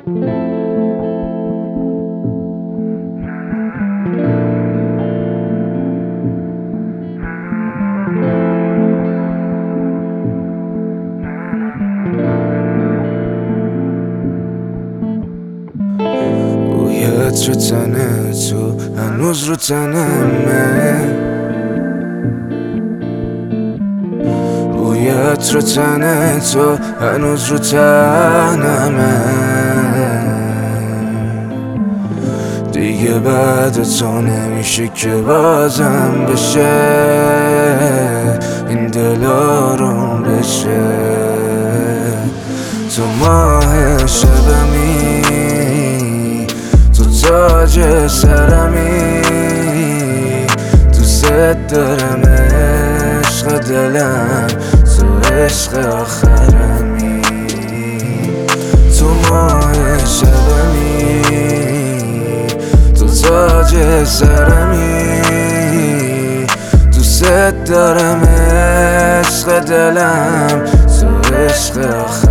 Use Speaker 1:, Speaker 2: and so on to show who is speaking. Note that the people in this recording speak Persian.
Speaker 1: عطر تن تو هنوز رو تنمه، بوی عطر تن تو هنوز رو تنمه. دیگه بعد تو نمیشه که بازم بشه این دل آروم بشه. تو ماه شبمی، تو تاج سرمی، دوست دارم عشق دلم، تو عشق آخرمی. تو ماه شبمی، تو تاج سرمی، دوست دارم عشق دلم، تو عشق آخرمی.